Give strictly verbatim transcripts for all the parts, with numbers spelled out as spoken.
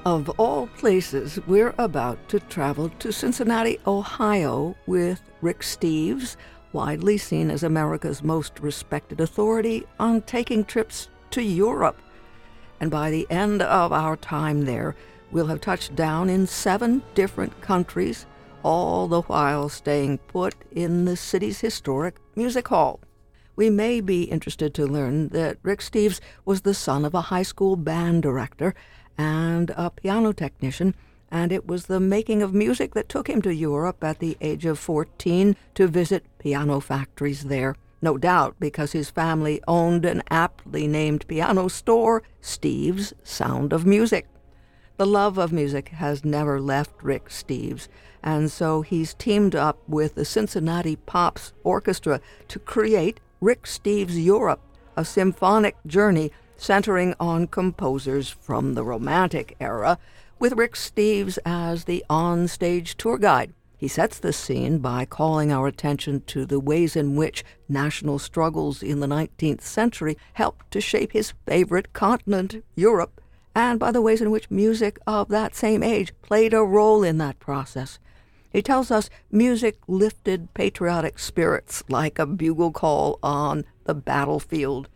Of all places, we're about to travel to Cincinnati, Ohio with Rick Steves, widely seen as America's most respected authority on taking trips to Europe. And by the end of our time there, we'll have touched down in seven different countries, all the while staying put in the city's historic music hall. We may be interested to learn that Rick Steves was the son of a high school band director and a piano technician, and it was the making of music that took him to Europe at the age of fourteen to visit piano factories there. No doubt because his family owned an aptly named piano store, Steves' Sound of Music. The love of music has never left Rick Steves, and so he's teamed up with the Cincinnati Pops Orchestra to create Rick Steves Europe, a symphonic journey centering on composers from the Romantic era, with Rick Steves as the on-stage tour guide. He sets the scene by calling our attention to the ways in which national struggles in the nineteenth century helped to shape his favorite continent, Europe, and by the ways in which music of that same age played a role in that process. He tells us music lifted patriotic spirits like a bugle call on the battlefield.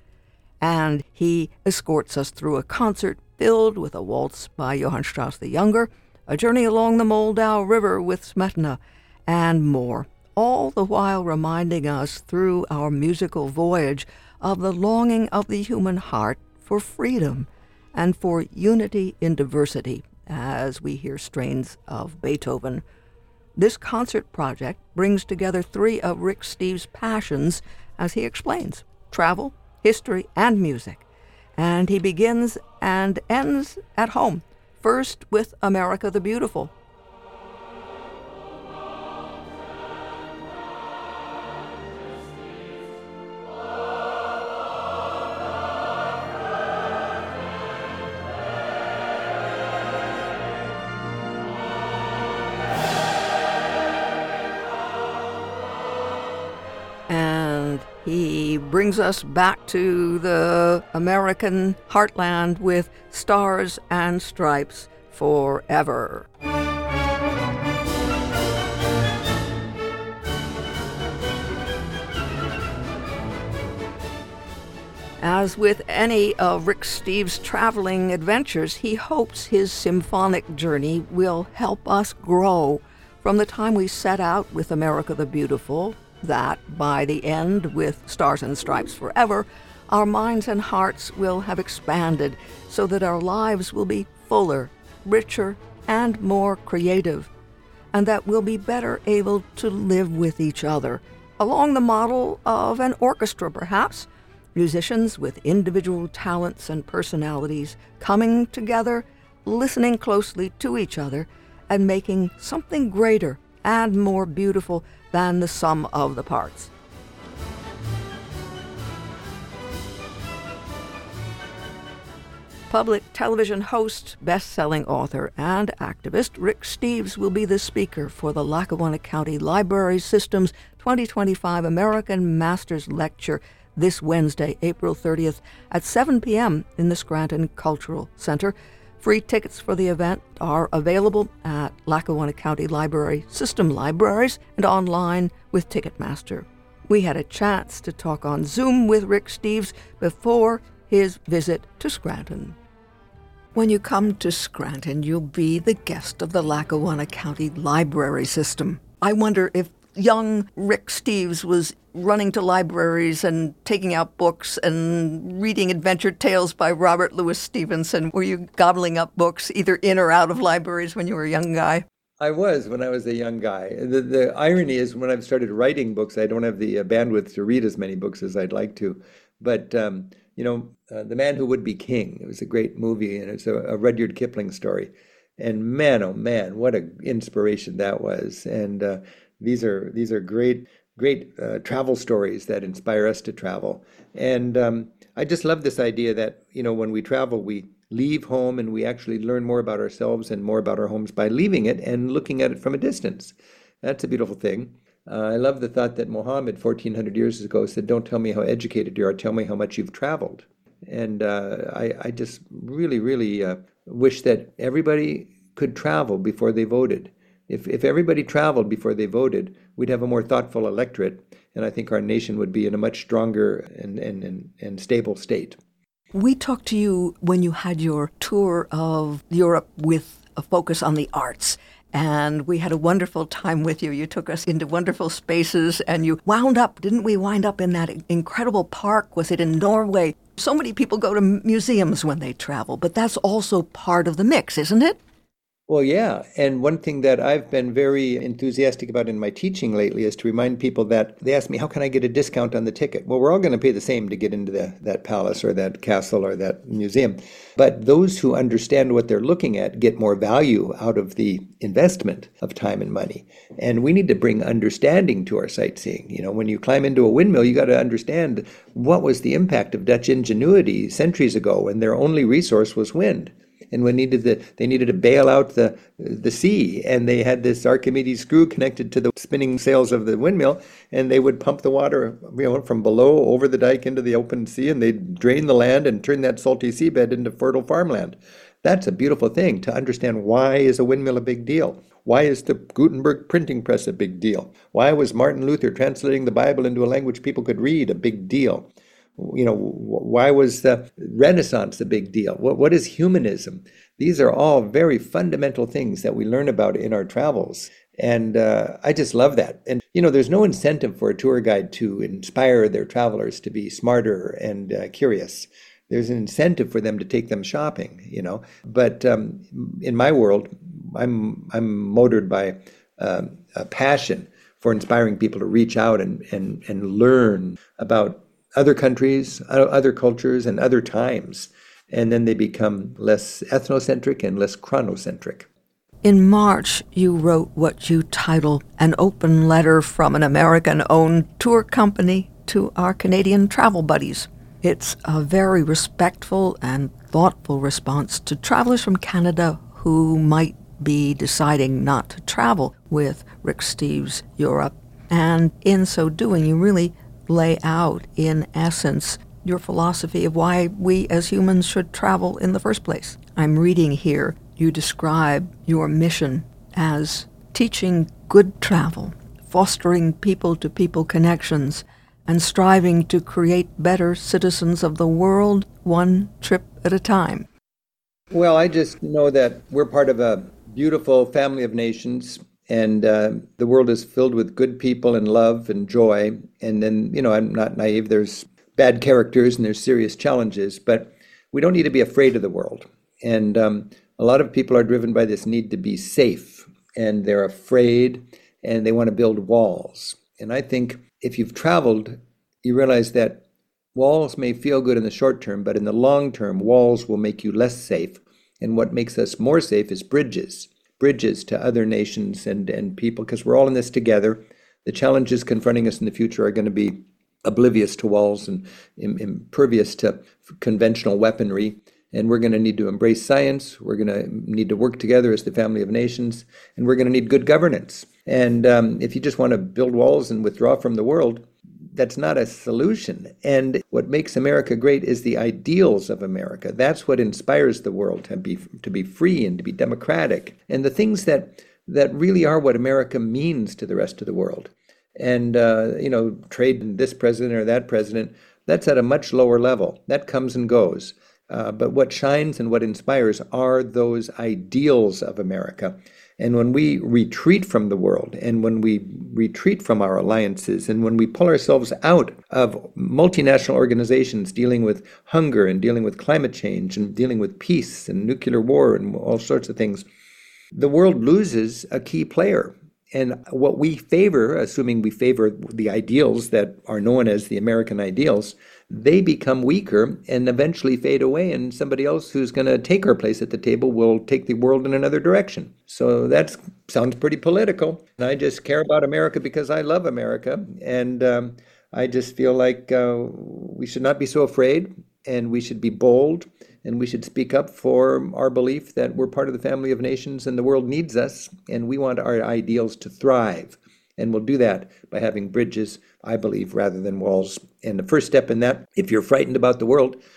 And he escorts us through a concert filled with a waltz by Johann Strauss the Younger, a journey along the Moldau River with Smetana, and more, all the while reminding us through our musical voyage of the longing of the human heart for freedom and for unity in diversity as we hear strains of Beethoven. This concert project brings together three of Rick Steves' passions, as he explains: travel, history, and music. And he begins and ends at home, first with America the Beautiful. He brings us back to the American heartland with Stars and Stripes Forever. As with any of Rick Steves' traveling adventures, he hopes his symphonic journey will help us grow from the time we set out with America the Beautiful, that by the end, with Stars and Stripes Forever, our minds and hearts will have expanded so that our lives will be fuller, richer, and more creative, and that we'll be better able to live with each other, along the model of an orchestra perhaps, musicians with individual talents and personalities coming together, listening closely to each other, and making something greater and more beautiful than the sum of the parts. Public television host, best-selling author, and activist Rick Steves will be the speaker for the Lackawanna County Library System's twenty twenty-five American Masters Lecture this Wednesday, April thirtieth at seven p.m. in the Scranton Cultural Center. Free tickets for the event are available at Lackawanna County Library System libraries and online with Ticketmaster. We had a chance to talk on Zoom with Rick Steves before his visit to Scranton. When you come to Scranton, you'll be the guest of the Lackawanna County Library System. I wonder if young Rick Steves was running to libraries and taking out books and reading adventure tales by Robert Louis Stevenson. Were you gobbling up books either in or out of libraries when you were a young guy? I was when I was a young guy. The, the irony is when I've started writing books, I don't have the uh, bandwidth to read as many books as I'd like to. But, um, you know, uh, The Man Who Would Be King, it was a great movie, and it's a, a Rudyard Kipling story. And man, oh man, what an inspiration that was. And uh, these are these are great, great uh, travel stories that inspire us to travel. And um, I just love this idea that, you know, when we travel, we leave home and we actually learn more about ourselves and more about our homes by leaving it and looking at it from a distance. That's a beautiful thing. Uh, I love the thought that Muhammad, fourteen hundred years ago, said, "Don't tell me how educated you are, tell me how much you've traveled." And uh, I, I just really, really uh, wish that everybody could travel before they voted. If, if everybody traveled before they voted, we'd have a more thoughtful electorate, and I think our nation would be in a much stronger and, and, and, and stable state. We talked to you when you had your tour of Europe with a focus on the arts, and we had a wonderful time with you. You took us into wonderful spaces, and you wound up, didn't we wind up in that incredible park? Was it in Norway? So many people go to museums when they travel, but that's also part of the mix, isn't it? Well, yeah. And one thing that I've been very enthusiastic about in my teaching lately is to remind people that they ask me, how can I get a discount on the ticket? Well, we're all going to pay the same to get into the, that palace or that castle or that museum. But those who understand what they're looking at get more value out of the investment of time and money. And we need to bring understanding to our sightseeing. You know, when you climb into a windmill, you got to understand what was the impact of Dutch ingenuity centuries ago when their only resource was wind. And when needed the, they needed to bail out the the sea, and they had this Archimedes screw connected to the spinning sails of the windmill, and they would pump the water, you know, from below over the dike into the open sea, and they'd drain the land and turn that salty seabed into fertile farmland. That's a beautiful thing to understand. Why is a windmill a big deal? Why is the Gutenberg printing press a big deal? Why was Martin Luther translating the Bible into a language people could read a big deal? You know, why was the Renaissance a big deal? What, what is humanism? These are all very fundamental things that we learn about in our travels. And uh, I just love that. And, you know, there's no incentive for a tour guide to inspire their travelers to be smarter and uh, curious. There's an incentive for them to take them shopping, you know. But um, in my world, I'm I'm motored by uh, a passion for inspiring people to reach out and, and, and learn about other countries, other cultures, and other times. And then they become less ethnocentric and less chronocentric. In March, you wrote what you titled An Open Letter from an American-Owned Tour Company to Our Canadian Travel Buddies. It's a very respectful and thoughtful response to travelers from Canada who might be deciding not to travel with Rick Steves Europe. And in so doing, you really lay out, in essence, your philosophy of why we as humans should travel in the first place. I'm reading here, you describe your mission as teaching good travel, fostering people-to-people connections, and striving to create better citizens of the world, one trip at a time. Well, I just know that we're part of a beautiful family of nations, and uh, the world is filled with good people and love and joy. And then, you know, I'm not naive. There's bad characters and there's serious challenges, but we don't need to be afraid of the world. And um, a lot of people are driven by this need to be safe, and they're afraid, and they want to build walls. And I think if you've traveled, you realize that walls may feel good in the short term, but in the long term, walls will make you less safe. And what makes us more safe is bridges. bridges to other nations and, and people, because we're all in this together. The challenges confronting us in the future are going to be oblivious to walls and im- impervious to conventional weaponry. And we're going to need to embrace science. We're going to need to work together as the family of nations. And we're going to need good governance. And um, if you just want to build walls and withdraw from the world, that's not a solution. And what makes America great is the ideals of America. That's what inspires the world to be to be free and to be democratic, and the things that that really are what America means to the rest of the world. And uh, you know, trade this president or that president, that's at a much lower level. That comes and goes. Uh, but what shines and what inspires are those ideals of America. And when we retreat from the world, and when we retreat from our alliances, and when we pull ourselves out of multinational organizations dealing with hunger and dealing with climate change and dealing with peace and nuclear war and all sorts of things, the world loses a key player. And what we favor, assuming we favor the ideals that are known as the American ideals, they become weaker and eventually fade away, and somebody else who's going to take our place at the table will take the world in another direction. So that sounds pretty political. And I just care about America because I love America, and um, I just feel like uh, we should not be so afraid, and we should be bold, and we should speak up for our belief that we're part of the family of nations and the world needs us, and we want our ideals to thrive. And we'll do that by having bridges, I believe, rather than walls. And the first step in that, if you're frightened about the world,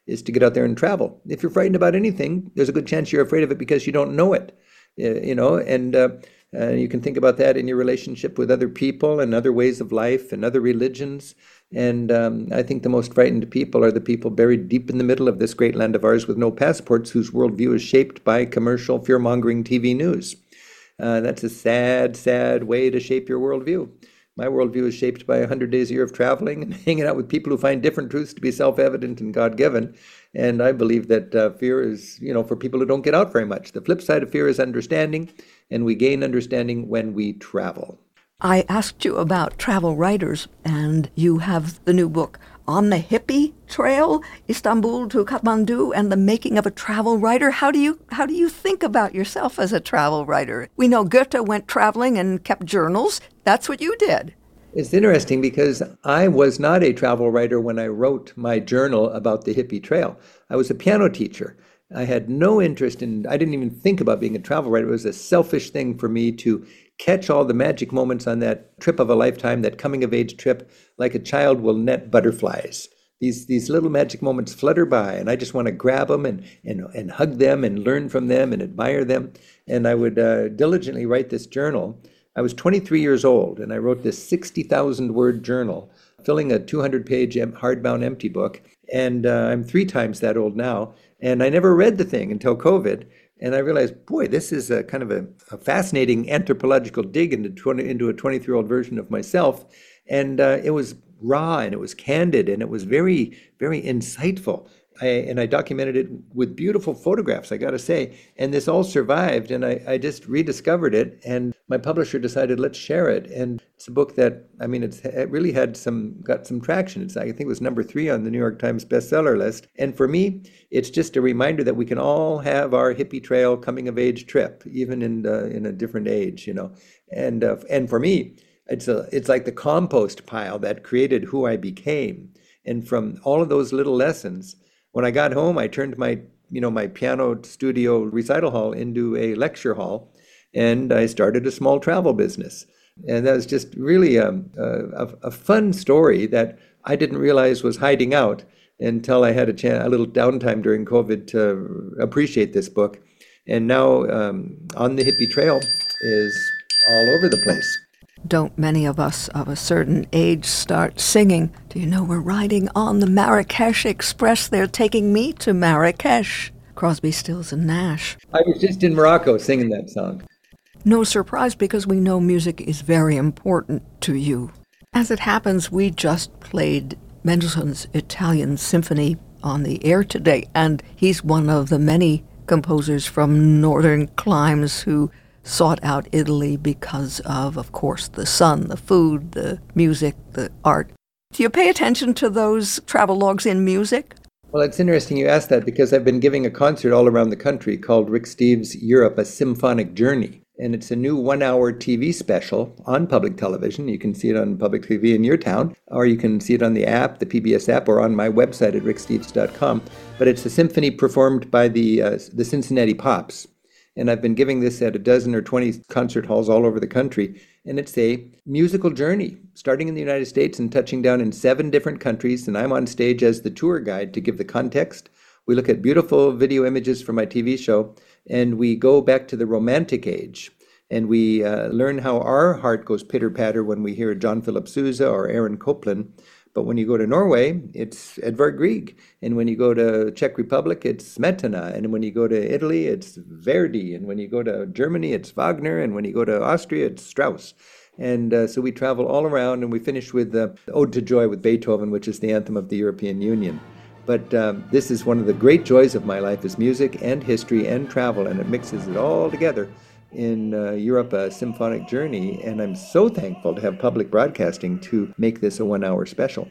is to get out there and travel. If you're frightened about anything, there's a good chance you're afraid of it because you don't know it, you know, and uh, uh, you can think about that in your relationship with other people and other ways of life and other religions. And um, I think the most frightened people are the people buried deep in the middle of this great land of ours with no passports, whose worldview is shaped by commercial, fear-mongering T V news. Uh, that's a sad, sad way to shape your worldview. My worldview is shaped by one hundred days a year of traveling and hanging out with people who find different truths to be self-evident and God-given. And I believe that uh, fear is, you know, for people who don't get out very much. The flip side of fear is understanding, and we gain understanding when we travel. I asked you about travel writers, and you have the new book, On the Hippie Trail, Istanbul to Kathmandu, and the Making of a Travel Writer. How do you how do you think about yourself as a travel writer? We know Goethe went traveling and kept journals. That's what you did. It's interesting because I was not a travel writer when I wrote my journal about the hippie trail. I was a piano teacher. I had no interest in, I didn't even think about being a travel writer. It was a selfish thing for me to catch all the magic moments on that trip of a lifetime, that coming of age trip, like a child will net butterflies. These these little magic moments flutter by, and I just want to grab them and and, and hug them and learn from them and admire them. And I would uh, diligently write this journal. I was twenty-three years old, and I wrote this sixty thousand word journal, filling a two hundred page hardbound empty book. And uh, I'm three times that old now, and I never read the thing until COVID. And I realized, boy, this is a kind of a, a fascinating anthropological dig into, twenty, into a twenty-three-year-old version of myself. And uh, it was raw, and it was candid, and it was very, very insightful. I, and I documented it with beautiful photographs, I got to say. And this all survived, and I, I just rediscovered it. And my publisher decided, let's share it. And it's a book that, I mean, it's, it really had some, got some traction. It's, I think it was number three on the New York Times bestseller list. And for me, it's just a reminder that we can all have our hippie trail coming of age trip, even in uh, in a different age, you know. And uh, and for me, it's a it's like the compost pile that created who I became. And from all of those little lessons, when I got home, I turned my, you know, my piano studio recital hall into a lecture hall, and I started a small travel business. And that was just really a, a, a fun story that I didn't realize was hiding out until I had a, chance, a little downtime during COVID to appreciate this book. And now um, On the Hippie Trail is all over the place. Don't many of us of a certain age start singing, do you know we're riding on the Marrakesh Express? They're taking me to Marrakesh. Crosby, Stills and Nash. I was just in Morocco singing that song. No surprise, because we know music is very important to you. As it happens, we just played Mendelssohn's Italian Symphony on the air today, and he's one of the many composers from northern climes who sought out Italy because of, of course, the sun, the food, the music, the art. Do you pay attention to those travelogues in music? Well, it's interesting you asked that because I've been giving a concert all around the country called Rick Steves' Europe, A Symphonic Journey. And it's a new one-hour T V special on public television. You can see it on public T V in your town, or you can see it on the app, the P B S app, or on my website at rick steves dot com. But it's a symphony performed by the uh, the Cincinnati Pops. And I've been giving this at a dozen or twenty concert halls all over the country. And it's a musical journey, starting in the United States and touching down in seven different countries. And I'm on stage as the tour guide to give the context. We look at beautiful video images from my T V show, and we go back to the Romantic age. And we uh, learn how our heart goes pitter-patter when we hear John Philip Sousa or Aaron Copland. But when you go to Norway, it's Edvard Grieg. And when you go to Czech Republic, it's Smetana. And when you go to Italy, it's Verdi. And when you go to Germany, it's Wagner. And when you go to Austria, it's Strauss. And uh, so we travel all around, and we finish with the Ode to Joy with Beethoven, which is the anthem of the European Union. But um, this is one of the great joys of my life, is music and history and travel, and it mixes it all together in uh, Europe, A Symphonic Journey. And I'm so thankful to have public broadcasting to make this a one-hour special.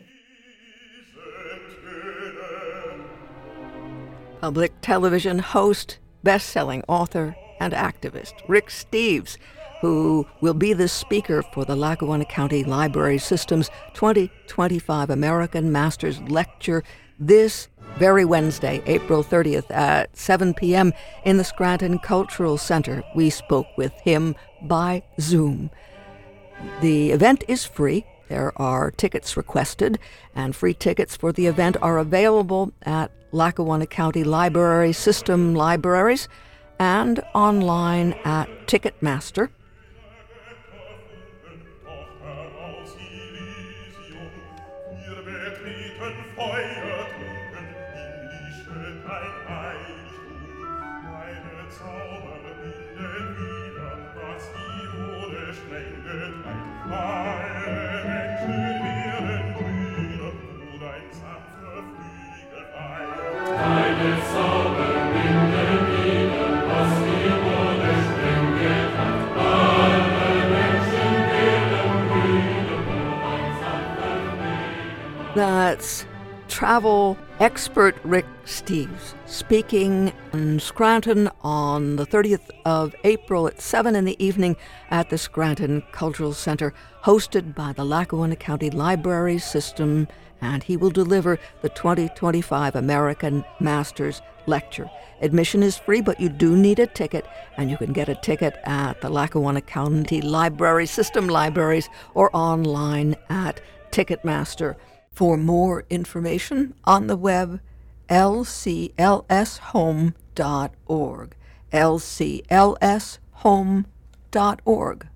Public television host, best-selling author, and activist Rick Steves, who will be the speaker for the Lackawanna County Library System's twenty twenty-five American Masters Lecture this very Wednesday, April thirtieth at seven p.m. in the Scranton Cultural Center. We spoke with him by Zoom. The event is free. There are tickets requested, and free tickets for the event are available at Lackawanna County Library System libraries and online at Ticketmaster. That's travel expert Rick Steves speaking in Scranton on the thirtieth of April at seven in the evening at the Scranton Cultural Center, hosted by the Lackawanna County Library System, and he will deliver the twenty twenty-five American Masters Lecture. Admission is free, but you do need a ticket, and you can get a ticket at the Lackawanna County Library System libraries or online at Ticketmaster. For more information on the web, l c l s home dot org, l c l s home dot org.